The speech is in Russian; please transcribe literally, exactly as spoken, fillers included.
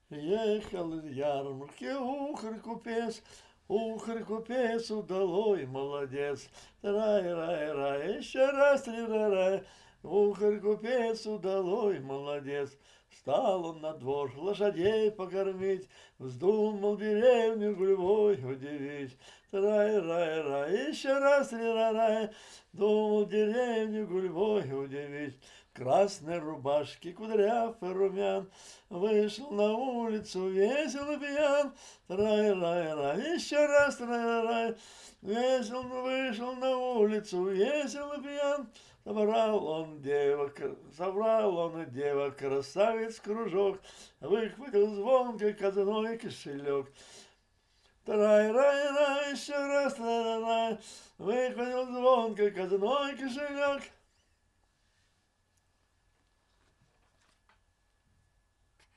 Ехал из ярмарки ухарь-купец, ухарь-купец удалой, молодец. Рай-рай-рай, еще раз три-рай-рай, ухарь-купец удалой, молодец. Встал он на двор лошадей покормить, вздумал деревню гульбой удивить. Рай-рай-рай, еще раз три-рай-рай, думал деревню гульбой удивить. В красной рубашке кудряв и румян вышел на улицу весел и пьян. Рай-рай-рай, еще раз рай-рай, весел вышел на улицу весел и пьян. Собрал он девок, собрал он и девок, красавец кружок, выхватил звонко казной кошелек. Рай-рай-рай, еще раз рай-рай, выхватил звонко казной кошелек.